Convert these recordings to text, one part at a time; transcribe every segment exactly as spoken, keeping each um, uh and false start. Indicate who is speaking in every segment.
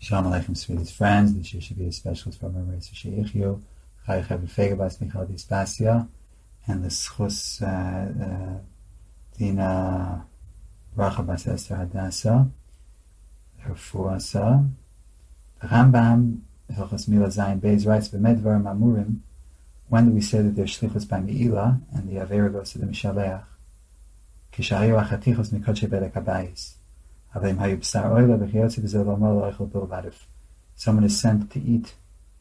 Speaker 1: Shalom Aleichem, sweetest friends. This year should be a special for my race of Sheikhiu, Chai Chavi Fega Bas Michal Dispasya, and the Schus Dina Racha Bas Esther Hadassah, her Fuasa. The Rambam, Hilchas Mila Zayin Beis writes, B'medvar Mamurim, when do we say that there's Shlichus by Me'ila, and the Avera goes to the Mishaleach? Kishahiyu Achatichos Mikoche Bedek HaBayis. If someone is sent to eat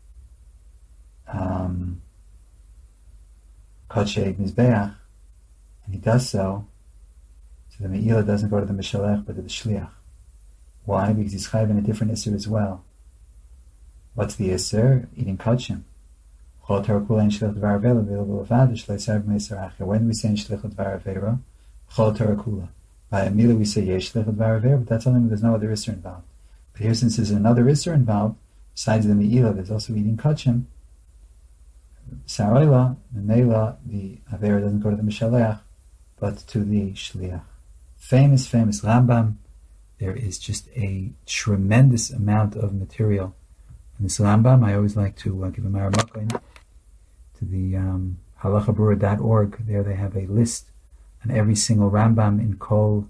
Speaker 1: um, Kodshe Mizbeach, and he does so, so the Me'ila doesn't go to the Mishalech but to the Shliach. Why? Because he's chayv in a different Isser as well. What's the Isser? Eating Kodshim. When do we say in Shlichut Varavera? Chol Torah Kula. By Amila we say Yesh Shlichut Varavera, but that's only when there's no other Isser involved. But here, since there's another Isser involved, besides the Me'ila, there's also eating Kodshim. Sa'oila, the Me'ila, the Avera doesn't go to the Mishaleach, but to the Shliach. Famous, famous Rambam. There is just a tremendous amount of material in this Rambam. I always like to uh, give a Maramakoin to the um, halachabrura dot org. There they have a list on every single Rambam in Kol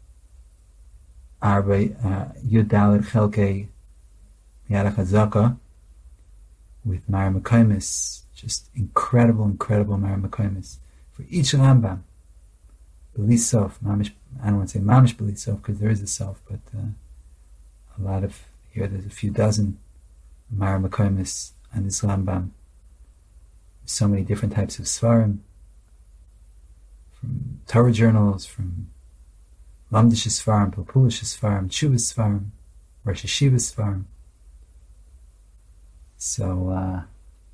Speaker 1: Arba Yud Dalet Chelkei Yad HaChazaka with Maramakoimis. Just incredible, incredible Maramakoimis for each Rambam. Belisof, mamish. I don't want to say mamish belisof because there is a self, but uh, a lot of here. There's a few dozen Maramakoimis on this Rambam. So many different types of svarim, from Torah journals, from Lamdish svarim, Pilpulish svarim, Chuvas svarim, Rosh Hashiva svarim. So uh,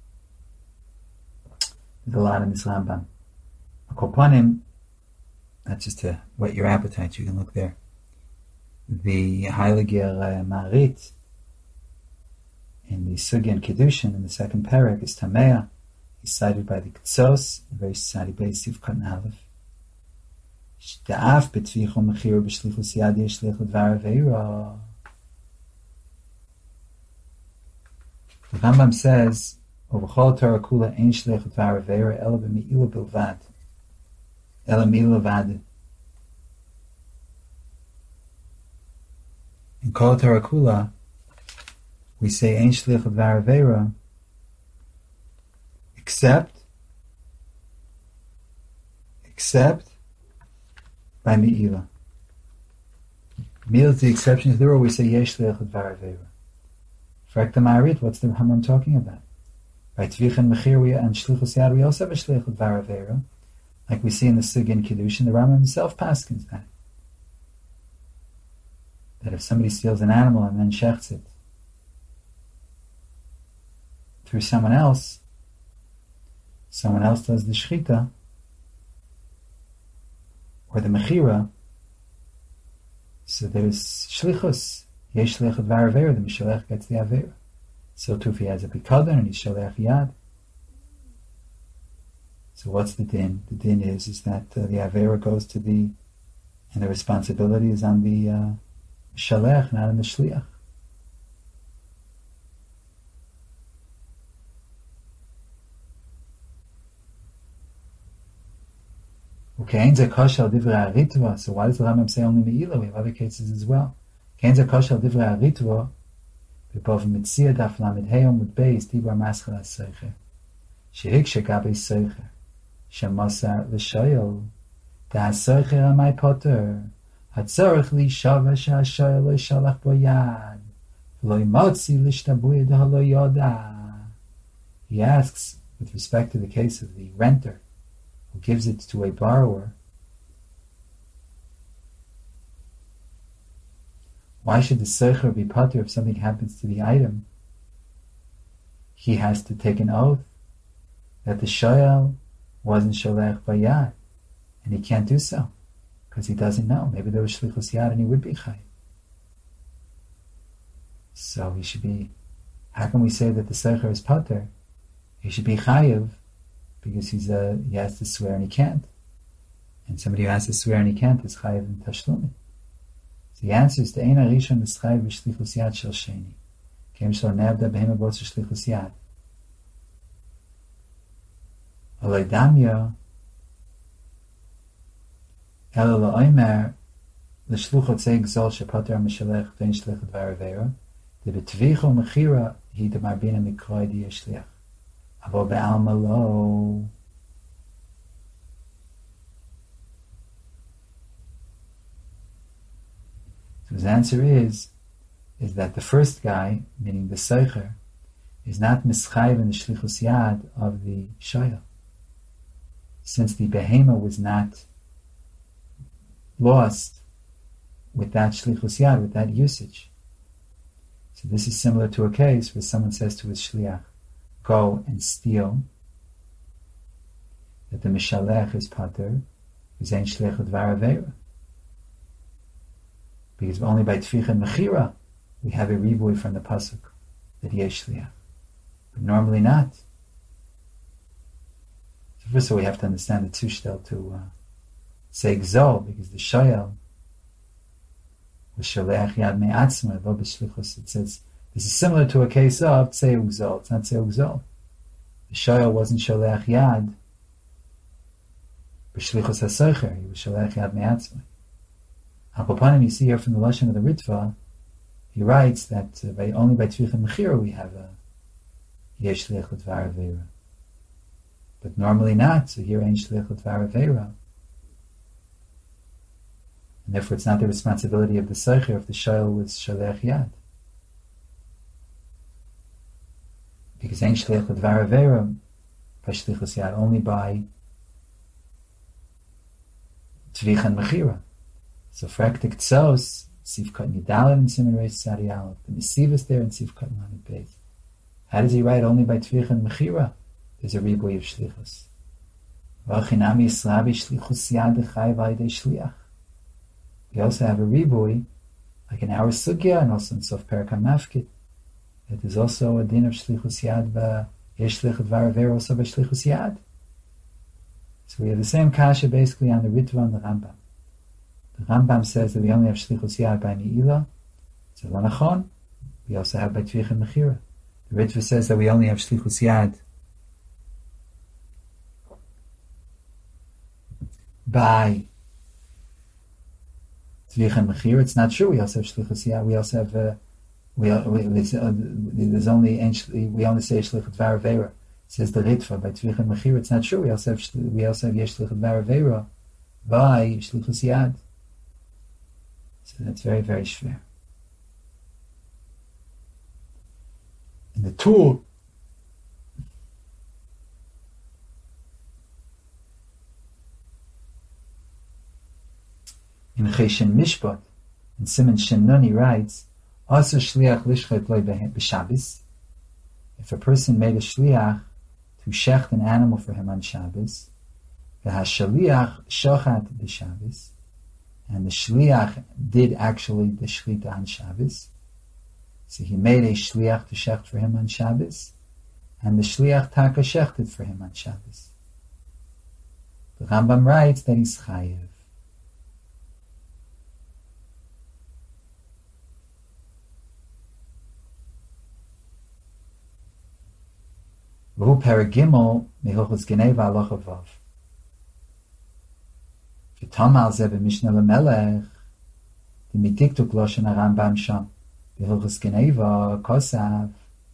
Speaker 1: there's a lot in this Rambam. Akopanim. That's just to whet your appetite. You can look there. The Heiliger uh, Marit in the Sugya and Kedushin in the second parak is Tamea. He's cited by the Ketzos, very cited by Yisif Katan Aleph. Shta'af betvicho mechiru b'shlichus yad yeshlichut v'araveira. The Rambam says, Ovachol Torah kula ein shlichut v'araveira ela b'me'ila bilvad. Ela me'ila vad. In Kol Torah kula, we say ein shlichut v'araveira except except by Me'ila. Me'ila is the exception to the rule. We say yesh shlichut v'araveira. Frak the Ma'arit, what's the Rambam talking about? By Tvich and Mechir and Shlichus Yad, we also have a shlichut v'araveira. Like we see in the Sugya and Kedushin, the Rambam himself paskins that. That if somebody steals an animal and then shechts it through someone else, someone else does the shchita or the mechira, so there's shlichus, yesh shlichut v'araveira, the mishalech gets the avera. So too if he has a pikadon and he's shalech yad. So what's the din? The din is is that uh, the avera goes to the, and the responsibility is on the uh, shalech, not on the shliach. Okay, so why does the Rambam say only Me'ila? We have other cases as well. Kain zakosha divrei haritva, b'pov mitzia daf lamed heyom with beis dibar maschal ha-seicher, shehiksha gabi seicher, shemasar l'shoyel, da ha-seicher amai poter, ha-tzorech li shava sha-shoyel lo yishalach bo yad, v'lo yimotzi l'shtabuye da lo yoda. He asks, with respect to the case of the renter, who gives it to a borrower, why should the seicher be patur if something happens to the item? He has to take an oath that the shoyel wasn't sholech bayad, and he can't do so because he doesn't know. Maybe there was shlichus yad and he would be chayiv. So he should be. How can we say that the seicher is patur? He should be chayiv because he's a, he has to swear and he can't. And somebody who has to swear and he can't is chayiv in tashlumi. So the answer is the Ein HaRishon is chayiv b'shlichus yad shel sheni. Kem shlo nevda behema botzer shlichus yad. Alay damya, ela la'omer, l'shluchot zei gzol shepater mishalech vein shlichet varavera, de betvicho mechira hi de marbina mikroi di yeshliach. Avo be'alma lo. So his answer is, is that the first guy, meaning the Seicher, is not mischayiv in the shlichus yad of the shayel, since the behema was not lost with that shlichus yad, with that usage. So this is similar to a case where someone says to his shliach, go and steal, that the mishalech is pater, is ein shlichut varavera. Because only by tficha and mechira we have a ribui from the pasuk that yesh shliach, but normally not. So first of all, we have to understand the tushtel to uh, say gzol, because the shayel was shaleach yad me'atzma lo b'shlichus. It says this is similar to a case of tzeu gzol. It's not tzeu gzol. The shayel wasn't shaleach yad b'shlichus hasocher. He was shaleach yad me'atzma. Apopanim, you see here from the lashon of the Ritva, he writes that uh, by, only by Tvicha Mechira we have a Yesh Shliach L'Dvar Aveira. But normally not, so here ain't Shliach L'Dvar Aveira. And therefore it's not the responsibility of the Seicher if the Shayel was Shalech Yad. Because ain't Shliach L'Dvar Aveira by Shlichus Yad, only by Tvicha and Mechira. So fraktik tzos, Sivkat Nidalim and Simon Reis Sadi Aleph. The Mesiv is there in Sivkat Lamed Beis. How does he write only by Tvich and Mechira? There's a ribui of Shlichus. V'achinami Yislavi Shlichus Yad Chai V'ayde Shliach. We also have a ribui, like in our Sugya and also in Sof Perak HaMafkid. It is also a din of Shlichus Yad V'yesh Shlichet V'araver also by Shlichus Yad. So we have the same kasha basically on the Ritva and the Rambam. The Rambam says that we only have Shlichus Yad by Me'ilah. It's a Lanachon. We also have by Tvich and Mechira. The Ritva says that we only have Shlichus Yad by Tvich and Mechira. It's not true. We also have Shlichus Yad. We also have, uh, we, we, uh, there's only, we only say Shlichut Varavera. It says the Ritva by Tvich and Mechira. It's not true. We also have, we also have Yesh Shlichut Varavera by Shlichus Yad. So that's very, very schwer. And the tool in Cheshen Mishpat, and Simon Shenoni writes, also shliach lishchet loy b'Shabbos. If a person made a shliach to shecht an animal for him on Shabbos, v'hashaliach shochat b'Shabbos, and the shliach did actually the shlita on Shabbos. So he made a shliach to shecht for him on Shabbos, and the shliach taka shechted for him on Shabbos. The Rambam writes that he's chayev. V'hu peragimel mehilchos geneva alocha vav. V'tamal zeh b'mishnah l'melech, the midiktuk loshen Rambam sham, b'hilchos geneva kosav.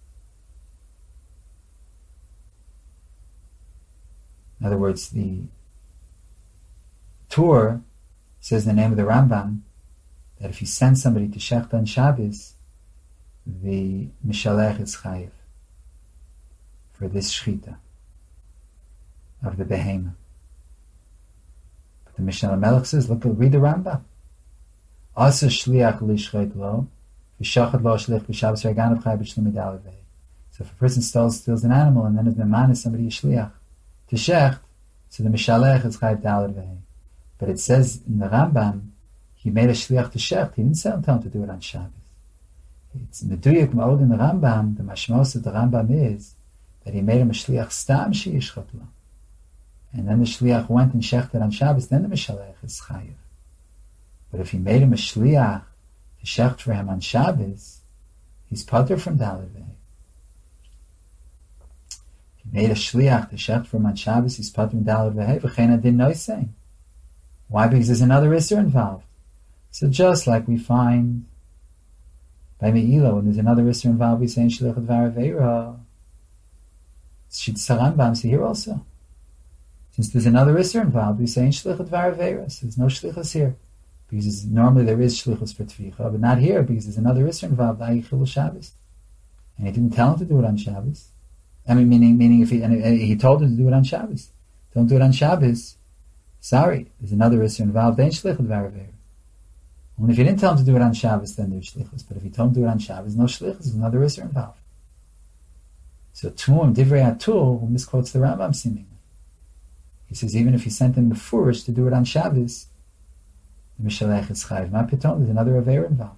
Speaker 1: In other words, the Torah says in the name of the Rambam that if you send somebody to shecht on Shabbos, the mishalech is chayiv for this shchita of the behema. But the Mishnah Melech says, look, read the Rambam. Asa shliach lishchet lo, v'shachat lo shlich b'Shabbos v'aganav chay b'shlim midal v'ei. So if a person steals, steals an animal and then his meman is somebody shliach to shecht, so the mishalech is chay b'dal v'ei. But it says in the Rambam, he made a shliach to shecht. He didn't tell him to do it on Shabbos. It's meduyek ma'od in the Rambam. The mashmos of the Rambam is that he made him a shliach stam sheyishchat lo, and then the shliach went and shechted on Shabbos. Then the mishalech is chayiv. But if he made him a shliach to shecht for him on Shabbos, he's pater from Daled V'Hei. He made a shliach to shech from on Shabbos, he's pater from Daled V'Hei, v'chein adin noisei. Why? Because there's another isser involved. So just like we find by Me'ila, when there's another isser involved, we say in shliach dvar aveira. Shitz Rambam, so here also. Since there's another isser involved, we say in shlichut dvar aveira. So there's no shlichus here. Because normally there is shlichus for tvicha, but not here because there's another isser involved, Ayichil Shabbos. And he didn't tell him to do it on Shabbos. I mean, meaning, meaning if he, and he told him to do it on Shabbos. Don't do it on Shabbos. Sorry, there's another isser involved, ain't shlichut dvar aveira. Only if he didn't tell him to do it on Shabbos, then there's shlichus. But if he told him to do it on Shabbos, no shlichus, there's another isser involved. So Tum, Divrei Atul, who misquotes the Rambam seemingly. He says even if he sent him befurish to do it on Shabbos, the Mishalech is Chayiv. Ma Piton, there's another Aveira involved.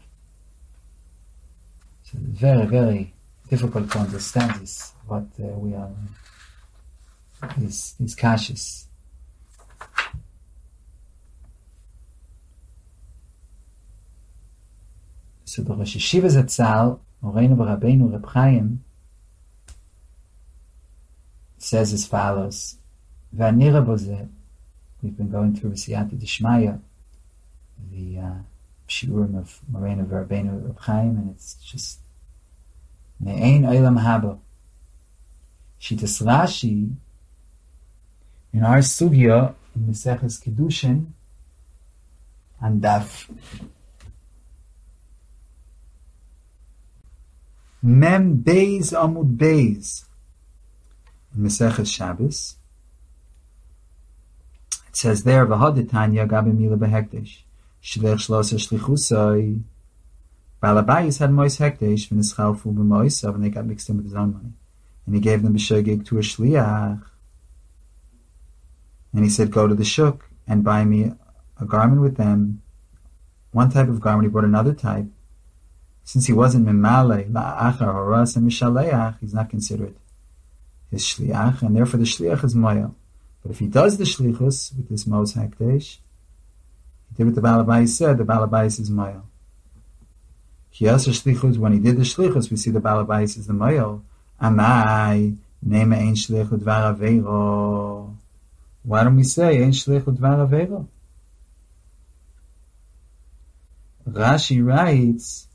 Speaker 1: So it's very, very difficult to understand this, what uh, we are, these, these kashas. So the Rosh Yeshiva Zatzal, Moreinu B'Rabbeinu Reb Chaim, says as follows: V'anira bozeh. We've been going through Siyata Dishmaya, the uh, shiurim of Moreinu V'Rabbeinu Reb Chaim, and it's just me'ein olam haba. Shitas Rashi in our sugya in Maseches Kedushin and Daf Mem Beis Amud Beis. In Maseches Shabbos, it says there, "V'hadetanya gabe mila behekdesh, shlech shlosa shlichusai." Balabayis had mois hekdesh v'nischalfu b'moisav, and they got mixed in with his own money, and he gave them b'shogeg to a shliach, and he said, "Go to the shuk and buy me a garment with them." One type of garment, he bought another type. Since he wasn't mimale la'achar horas and mishaleach, he's not considered his shliach, and therefore the shliach is moyel. But if he does the shlichus with this mos hakdesh, he did what the Balabais said, the Balabais is moyel. Kiyasa shlichus, when he did the shlichus, we see the Balabais is the moyel. Amai, nema ein shlichut dvar aveiro. Why don't we say ein shlichut dvar aveiro? Rashi writes,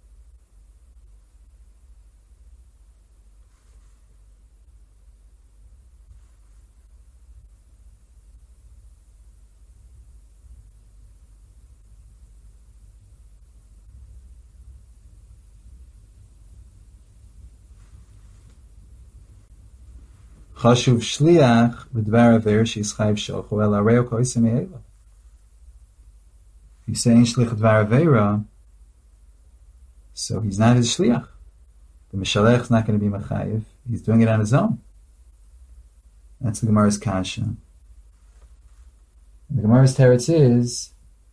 Speaker 1: Chashuv shliach b'dvar aver she'ischayiv shochu el areo koisem me'eva. If you say in shlich dvar avera, so he's not his shliach. The mishalech is not going to be mechayiv. He's doing it on his own. That's the Gemara's kasha. The Gemara's teretz is,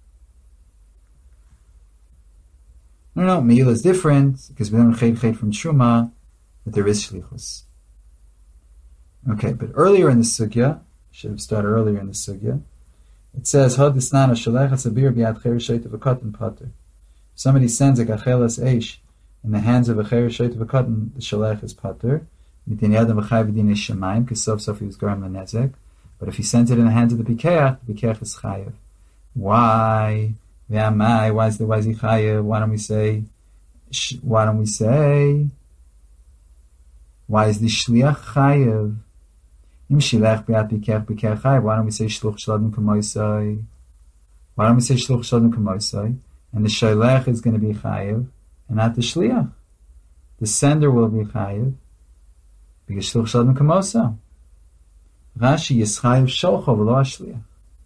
Speaker 1: no, no, me'ila is different because we don't ched ched from truma, but there is shlichus. Okay, but earlier in the sugya, should have started earlier in the sugya, it says, "Hadisnana shalechas abir biad chereshet of a cotton potter." Somebody sends a gachelas eish in the hands of a chereshet of a cotton, the shalech is potter. Mitin yadam v'chayv v'din is shemaim, because sof sof he was garam l'nezek. But if he sends it in the hands of the pikeach, the pikeach is chayev. Why? V'amai? Why is the why is he chayev? Why don't we say? Why don't we say? Why is the shliach chayev? Why don't we say shluch shladim k'moisai? Why don't we say shluch shladim k'moisai? And the shalech is going to be chayev, and not the shliach. The sender will be chayev because shluch shladim k'moisai. Rashi is chayev sholcho v'lo shliach.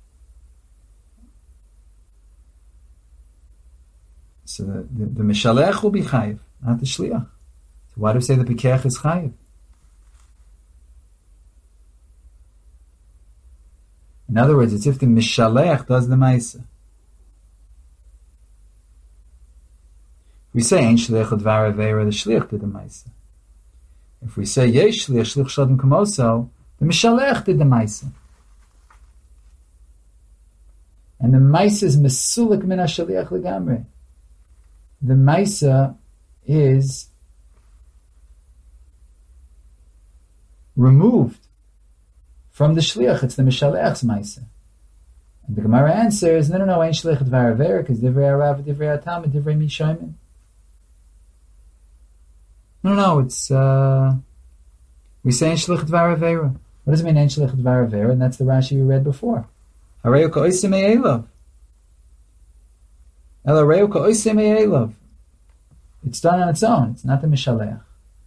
Speaker 1: So the, the, the mishalech will be chayev, not the shliach. So why do we say the pikech is chayev? In other words, it's if the mishalech does the ma'isa. We say ein shliach dvar aveira, the shliach did the ma'isa. If we say yesh shliach shluch shladim k'moso, the mishalech did the ma'isa. And the ma'isa is mesulik min hashaliach legamre. The ma'isa is removed from the shliach. It's the Mishalech's Maisa. And the Gemara answers, no, no, no, ain't shliach dvar avera, because divrei harav, divrei hatam, divrei mishaymin. No, no, it's, uh, we say ain't shliach dvar avera. What does it mean, ain't shliach dvar avera? And that's the Rashi we read before. Hareu ka'osim e'elav. Ela hareu ka'osim e'elav. It's done on its own. It's not the Mishalech.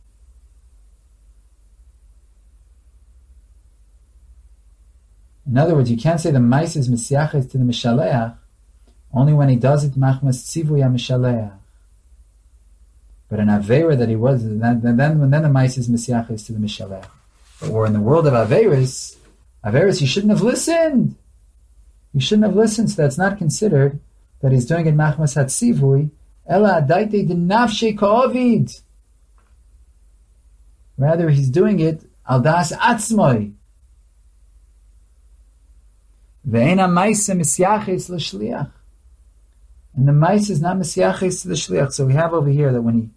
Speaker 1: In other words, you can't say the Maisa is Mesiaches to the Mishaleach only when he does it Machmas Tzivui HaMishaleach. But an Aveira that he was, then, then, then the Maisa is Mesiaches to the Mishaleach. But we're in the world of Aveiras. Aveiras, you shouldn't have listened. You shouldn't have listened, so that's not considered that he's doing it Machmas HaTzivui. Ela Adaite de Nafshe Ka'ovid. Rather, he's doing it Al Das Atzmoi. Ve'ena Maisa Misyaches L'Shliach. And the Maisa is not Misyaches L'Shliach. So we have over here that when he,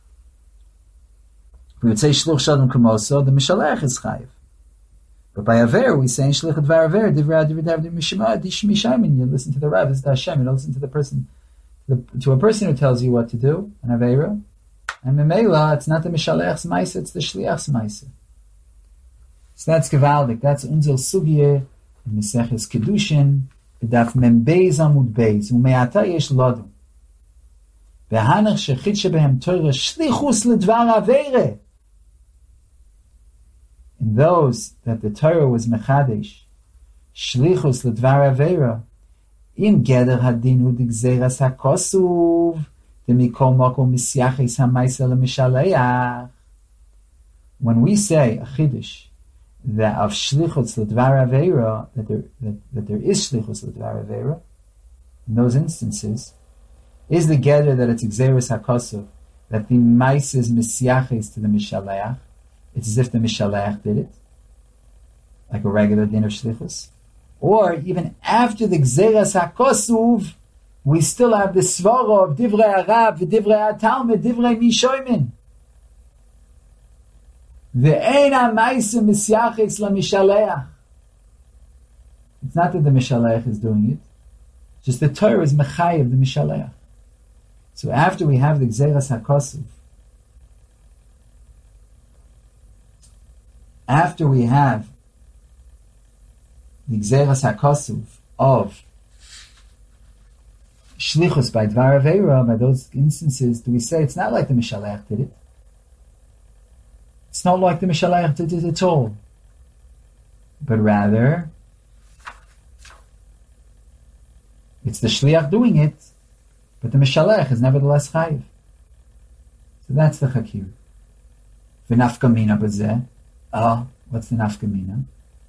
Speaker 1: we would say Shluch Shalom Kumoso, the Mishalech is Chayiv. But by Aver, we say Shluch Dvar Aver, Divrei Divrei Divrei Mishima, Dishmishamin. You listen to the Rav, it's the Hashem. You don't listen to the person, to, the, to a person who tells you what to do, an Aveira. And Memela, it's not the Mishalech's Maisa, it's the Shliach's Maisa. So that's Gevaldik. That's Unzel Sugye. Meseches Kedushin, B'daf Mem Beis Amud Beis, Umeata Yesh Lodu. V'hanach shechit shebehem Torah shlichus ledvar aveire. In those that the Torah was mechadesh, shlichus ledvar aveira, in geder hadin hu digzeras hakosuv, demikol makom misyaches hamaisa lemishaleach. When we say a chiddush, that of shlichus l'dvar aveira, that there that, that there is shlichus l'dvar aveira, in those instances, is the gather that it's exeris hakosov, that the mais is misyaches to the mishaleach. It's as if the mishaleach did it, like a regular din of shlichus. Or even after the exeris hakosov, we still have the svara of divrei harav, divrei hatalmud, divrei mishoimin. Ve'ena ma'isa misyaches la mishaleach. It's not that the mishaleach is doing it; just the Torah is mechayev the mishaleach. So after we have the gzeras hakosov, after we have the gzeras hakosov of shlichus by dvar aveira, by those instances, do we say it's not like the mishaleach did it? It's not like the Mishalech did it at all. But rather, it's the Shliach doing it, but the Mishalech is nevertheless Chayiv. So that's the Chakir. V'nafka mina b'zeh. Oh, what's the nafka mina?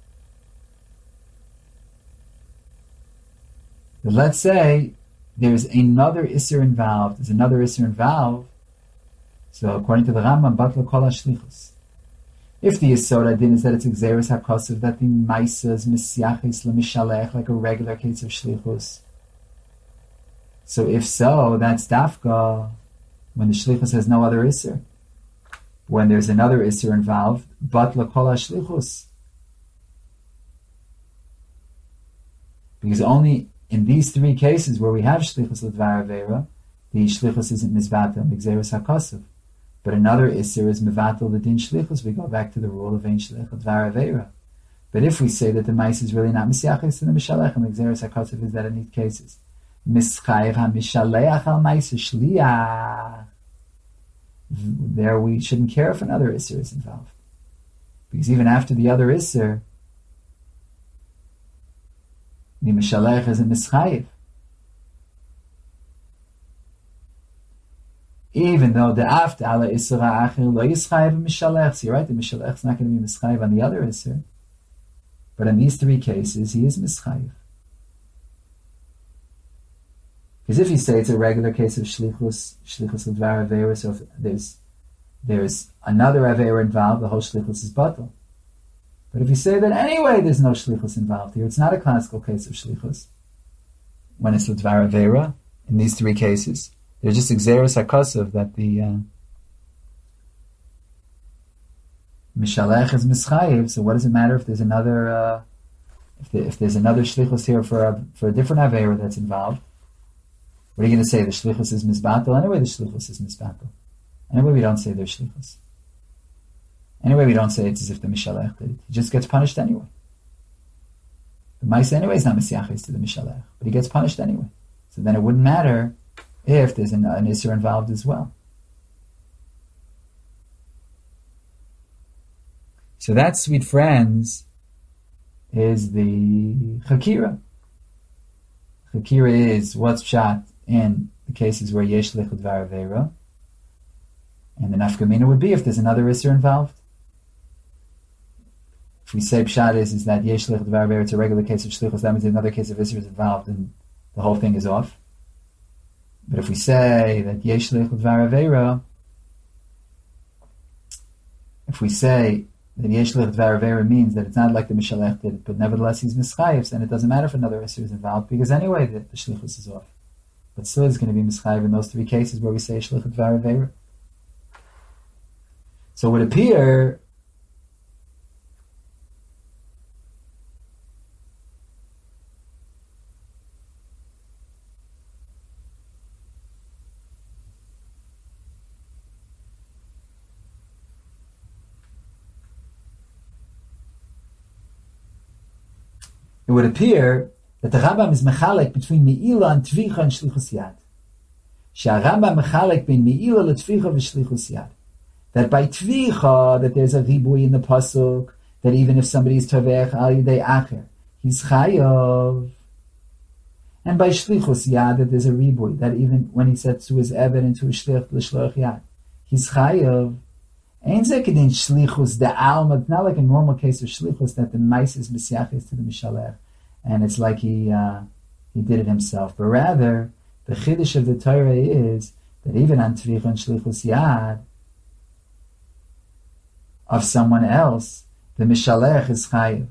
Speaker 1: But let's say there's another Isser involved, there's another Isser involved. So according to the Rambam, Batla Kol HaShlichus. If the Yisod Adin is that it's Exeris HaKosov, that the Maisa is Misyachis LeMishalech, like a regular case of Shlichus. So if so, that's Dafka, when the Shlichus has no other Isser. When there's another Isser involved, Batla Kol HaShlichus. Because only in these three cases where we have Shlichus L'Dvar Aveira, the Shlichus isn't Mizvatel, Exeris HaKosov. But another Isser is Mevatel the Din Shlichus. We go back to the rule of Ein Shlich Dvar Aveira. But if we say that the Mais is really not Misyachis to the Mishalech, and the Xeris HaKosov is that in these cases, Mischayev HaMishaleach Al Mais Shliach, there we shouldn't care if another Isser is involved. Because even after the other Isser, the Mishalech is a Mischayev. Even though the after ala isra achir lo yischayev mishalech, so you're right, the mishalech is not going to be mischayev on the other isser, but in these three cases he is mischayev. Because if you say it's a regular case of shlichus, shlichus l'dvar aveira, so if there's there's another aveira involved, the whole shlichus is batal. But if you say that anyway, there's no shlichus involved here, it's not a classical case of shlichus. When it's l'dvar aveira, in these three cases. They're just exeris hakosov that the uh, Mishalech is mischayiv, so what does it matter if there's another uh, if, the, if there's another shlichus here for a, for a different avera that's involved? What are you going to say? The shlichus is misbatel? Anyway, the shlichus is misbatel. Anyway, we don't say there's shlichus. Anyway, we don't say it's as if the mishalech did it. He just gets punished anyway. The Maisa anyway is not Mesiachis to the Mishalech, but he gets punished anyway. So then it wouldn't matter if there's an, an Isser involved as well. So that, sweet friends, is the Chakira. Chakira is what's shot in the cases where Yesh Lichud Varavera, and the Nafkamina would be if there's another Isser involved. If we say Pshat is, is that Yesh Lichud Varavera, it's a regular case of Shlichus, that means another case of Isser is involved and the whole thing is off. But if we say that Yesh Lichud Varavera, if we say that Yesh Lichud Varavera means that it's not like the Mishalech did it, but nevertheless he's Mischayev, then it doesn't matter if another Isser is involved, because anyway the, the Shlichus is off. But still it's going to be Mischayev in those three cases where we say Yesh Lichud Varavera. So it would appear It would appear that the Rambam is mechalek between Me'ila and Tvicha and Shlichus Yad. Sha'Rambam mechalek between Me'ila and Tvicha and Shlichus Yad. That by Tvicha, that there's a ribui in the pasuk, that even if somebody is Tavech al Yidei Acher, he's Chayav. And by Shlichus Yad, that there's a ribui, that even when he said to his Eben and to his Shlich, L'Shloch Yad, he's Chayav. Ain't zekedin shlichus the alma. It's not like a normal case of shlichus that the mice is mesiachis to the mishalech, and it's like he uh, he did it himself. But rather, the chiddush of the Torah is that even on tvicha and shlichus yad of someone else, the mishalech is chayiv.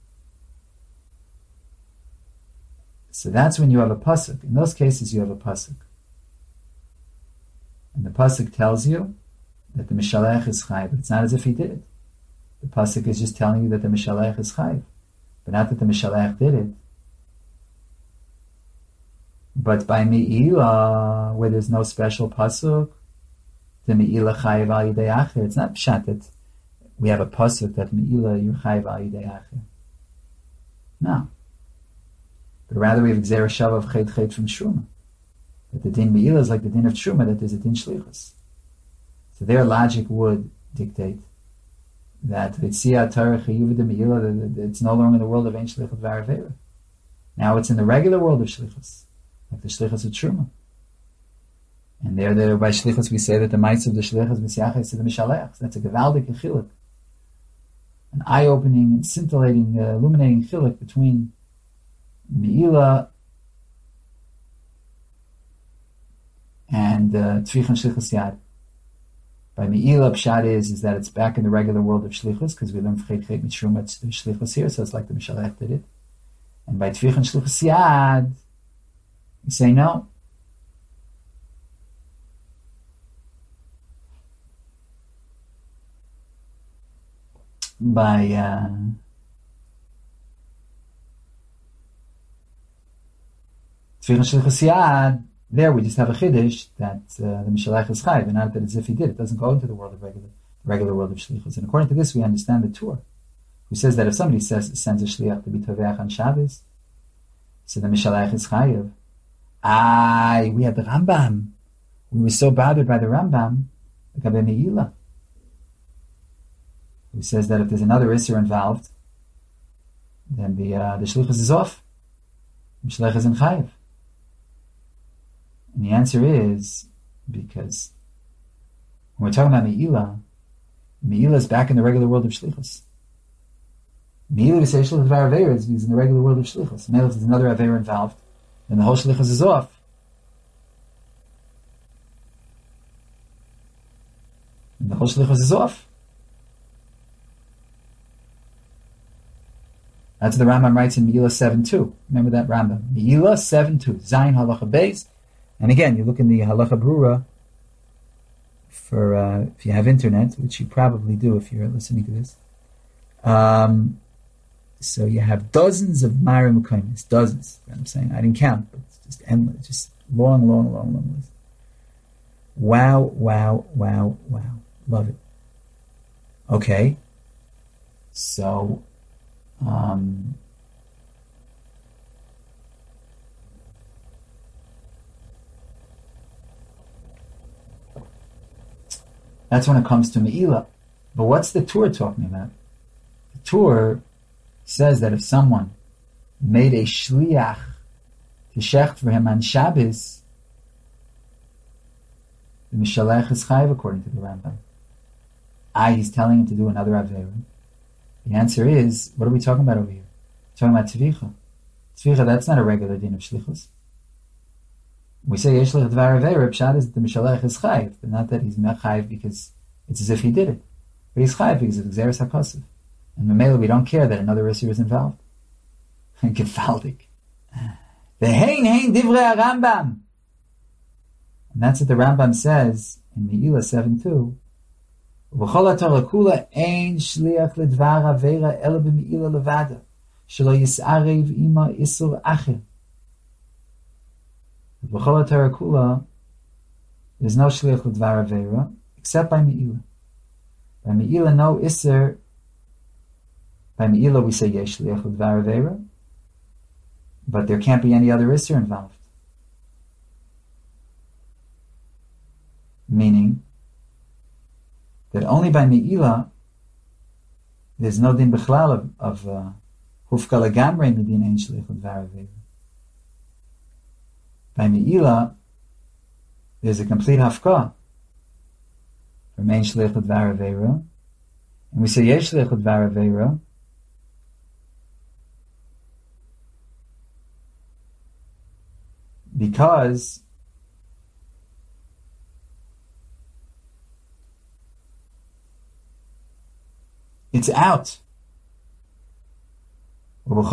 Speaker 1: So that's when you have a pasuk. In those cases, you have a pasuk, and the pasuk tells you that the Mishalech is Chayv, but it's not as if he did it. The Pasuk is just telling you that the Mishalech is Chayv, but not that the Mishalech did it. But by Me'ila, where there's no special Pasuk, the Me'ila Chayv al Yidei Acher, it's not Pshat that we have a Pasuk that Me'ila you're Chayv al Yidei Acher. No. But rather we have Gzera Shav of Chet Chet from Truma. That the Din Me'ila is like the Din of Truma, that there's a Din Shlichus. So their logic would dictate that it's no longer in the world of Ein Shlichut Varavera. Now it's in the regular world of Shlichus, like the Shlichus of Truma. And there, there by Shlichus we say that the mites of the Shlichus Mesiachis to the Mishalech. That's a Gevaldik Chiluk, an eye-opening, scintillating, uh, illuminating Chiluk between Me'ila and Tzvich and Shlichus Yad. By Me'ila, Pshat is, is that it's back in the regular world of Shlichus, because we learn Chet Chet Mitzrum, it's the Shlichus here, so it's like the Mishalech did it. And by Tvich and Shlichus Yad, we say no. By uh, Tvich and Shlichus Yad, there we just have a chiddush that uh, the Mishalech is chayv, and not that as if he did. It doesn't go into the world of regular, the regular world of shlichus. And according to this, we understand the Tur, who says that if somebody says sends a shliach to be toveach on Shabbos, so the Mishalech is chayv. Aye, we have the Rambam. We were so bothered by the Rambam, the Gabe Me'ila, who says that if there's another Isser involved, then the uh, the shlichus is off. The Mishalech is in chayv. And the answer is because when we're talking about Me'ila, Me'ila is back in the regular world of Shlichus. Me'ila, we say Shlichus Varavera is in the regular world of Shlichus. Me'ila, if there's another Avera involved, then the whole Shlichus is off. And the whole Shlichus is off. That's what the Rambam writes in Me'ila seven two. Remember that Rambam. Me'ila seven two. Zayin Halacha Beis. And again, you look in the Halacha Brura for uh, if you have internet, which you probably do if you're listening to this. Um, so you have dozens of Marim Kaimis, dozens. I'm saying I didn't count, but it's just endless, just long, long, long, long list. Wow, wow, wow, wow. Love it. Okay. So, um, that's when it comes to Me'ila. But what's the Torah talking about? The Torah says that if someone made a shliach to shecht for him on Shabbos, the Mishalech is chayiv according to the Rambam. Ah, he's telling him to do another Aveira. The answer is, what are we talking about over here? We're talking about Tvicha. Tvicha, that's not a regular din of Shlichus. We say Yesh Lech Dvar Aveira, Pshat is that the Mishalech is chayiv, but not that he's chayiv because it's as if he did it. But he's chayiv because of Xeris HaKosev. And Mamela, we don't care that another Isser is involved. Gefaldig. The Hein Hein Divrei Rambam. And that's what the Rambam says in Me'ila seven two. V'chol HaTorah kula ein shliach ledvar aveira ela b'me'ila levada shelo yisarev ima isur acher. V'chol HaTorah kula, there's no shliach ledvar aveira except by Me'ila. By Me'ila, no isur. By Me'ila, we say yesh shliach ledvar aveira, but there can't be any other isur involved. Meaning that only by Me'ila there's no din b'chlal of hufka legamrei medin ein shliach ledvar aveira. By Me'ila there's a complete hafka from ein shliach ledvar aveira, and we say yesh shliach ledvar aveira because it's out. Only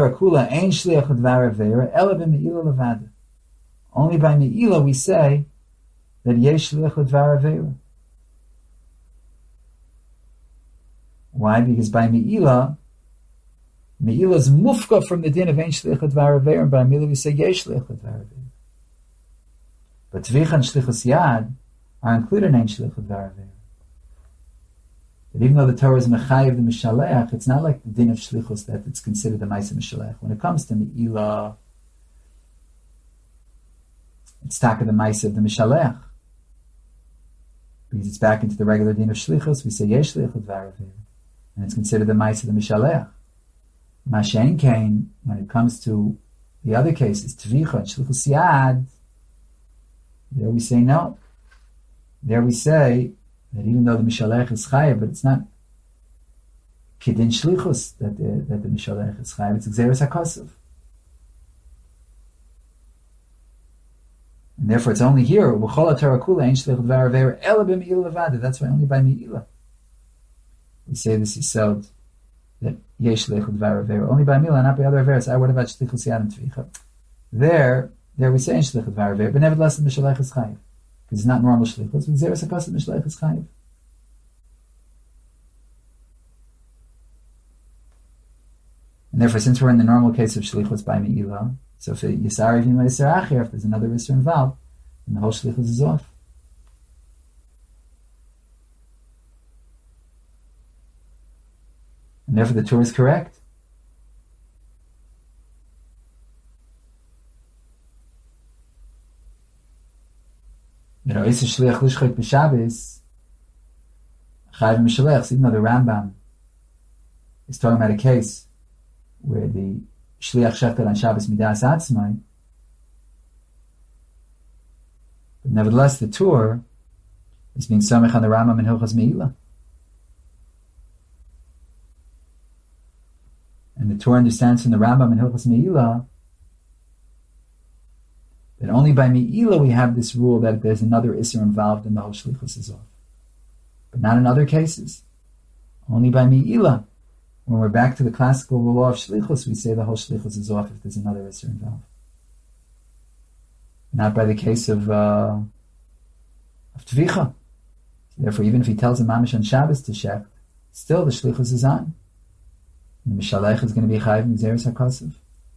Speaker 1: by Me'ila we say that yesh shliach ledvar aveira. Why? Because by Me'ila, Me'ila is mufka from the din of ein shliach ledvar aveira, and by Me'ila we say yesh shliach ledvar aveira. But Tvicha and Shlichus Yad are included in ein shliach ledvar aveira. But even though the Torah is mechayiv the Mishalech, it's not like the din of Shlichus that it's considered the Maisa Mishalech. When it comes to Me'ila, it's taka the Maisa of the Mishalech. Because it's back into the regular din of Shlichus, we say yesh shliach ledvar aveira, and it's considered the Maisa of the Mishalech. Mashen Kain, when it comes to the other cases, Tvicha and Shlichus Yad, there we say no. There we say that even though the Mishalech is chayiv, but it's not Kedin Shlichus that the, that the Mishalech is chayiv, it's Xeris HaKosev. And therefore it's only here, V'chol HaTorah kula ein shliach ledvar aveira ela b'me'ila levada. That's why only by Me'ila we say this is sold, that yesh shliach ledvar aveira. Only by Me'ila, not by other averas. Ah, what about Shlichus Yad and Tvicha? There, there we say ein shliach ledvar aveira, but nevertheless the Mishalech is chayiv. Because it's not normal shlichus, but Xeris HaKosev Mishalech is chayiv. And therefore, since we're in the normal case of shlichus by Me'ila, so if Yisari Vima Yisar Acher, if there's another Isser involved, then the whole shlichus is off. And therefore the Torah is correct. You know, Isser Shliach Lishchak B'Shabbos, Chayiv Mishalech, even though the Rambam is talking about a case where the Shliach Shechted on Shabbos Midas Atzmai, but nevertheless the Torah is being samech on the Rambam in Hilchos Me'ila. And the Torah understands from the Rambam in Hilchos Me'ila that only by Me'ila we have this rule that if there's another Isser involved, then the whole Shlichus is off. But not in other cases. Only by Me'ila. When we're back to the classical law of Shlichus, we say the whole Shlichus is off if there's another Isser involved. Not by the case of, uh, of Tvicha. Therefore, even if he tells him Mamish on Shabbos to shecht, still the shlichus is on. And the Mishalech is going to be chayiv mizeres hakosov.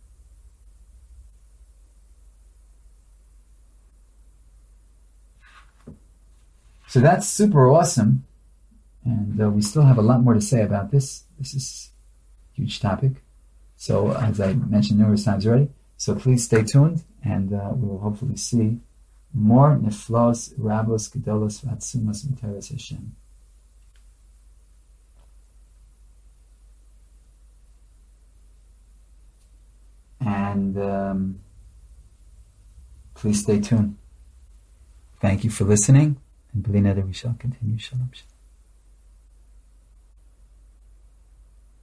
Speaker 1: So that's super awesome, and uh, we still have a lot more to say about this. This is a huge topic. So, as I mentioned numerous times already, so please stay tuned, and uh, we will hopefully see more neflos, rabos, gedolos, vatsumas, v'teres Hashem. And um, please stay tuned. Thank you for listening. And B'li Neder, we shall continue. Shalom. Shalom.